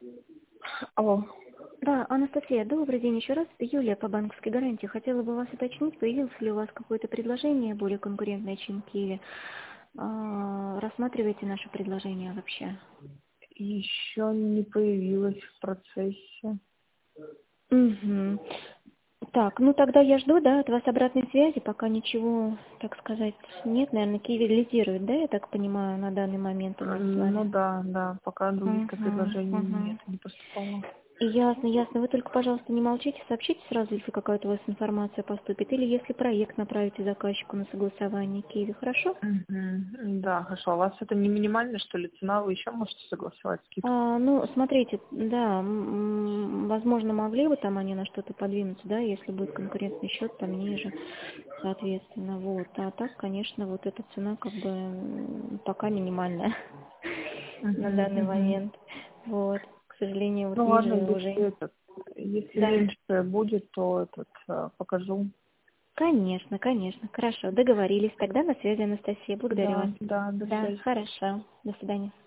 Алло. Да, Анастасия, добрый день еще раз. Это Юлия по банковской гарантии. Хотела бы вас уточнить, появилось ли у вас какое-то предложение более конкурентное, чем Киви? Рассматриваете наше предложение вообще? Еще не появилась в процессе. Угу. Так, ну тогда я жду, да, от вас обратной связи, пока ничего, так сказать, нет. Наверное, Киви лидирует, да, я так понимаю, на данный момент у нас с Ну вами. да, да, пока других Угу, предложений угу. нет, не поступало. Ясно, ясно. Вы только, пожалуйста, не молчите, сообщите сразу, если какая-то у вас информация поступит, или если проект направите заказчику на согласование Киви, хорошо? Мгм. Да, хорошо. А у вас это не минимальная, что ли, цена? Вы еще можете согласовать скидку? Ну, смотрите, да, возможно, могли бы там они на что-то подвинуться, да, если будет конкурентный счет там ниже, соответственно, вот. А так, конечно, вот эта цена как бы пока минимальная на Мгм, данный мгм. момент. Вот, к сожалению, вот Ну ладно, ниже уже. если Да, меньше будет, то покажу. конечно, конечно, хорошо, договорились. Тогда на связи, Анастасия, благодарю Да, вас. да, до Да, связи. хорошо, до свидания.